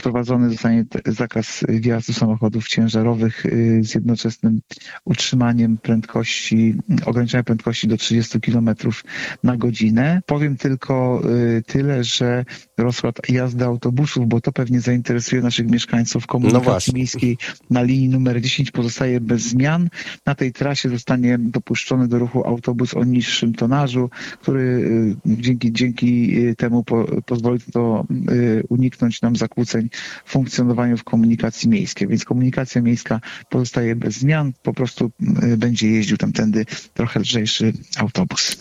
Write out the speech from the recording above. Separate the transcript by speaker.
Speaker 1: wprowadzony zostanie zakaz wjazdu samochodów ciężarowych z jednoczesnym utrzymaniem ograniczenia prędkości do 30 km na godzinę. Powiem tylko tyle, że rozkład jazdy autobusów, bo to pewnie zainteresuje naszych mieszkańców, komunikacji miejskiej na linii numer 10 pozostaje bez zmian. Na tej trasie zostanie dopuszczony do ruchu autobus o niższym tonażu, który dzięki temu pozwoli to uniknąć nam zakłóceń w funkcjonowaniu w komunikacji miejskiej. Więc komunikacja miejska pozostaje bez zmian, po prostu będzie jeździł tamtędy trochę lżejszy autobus.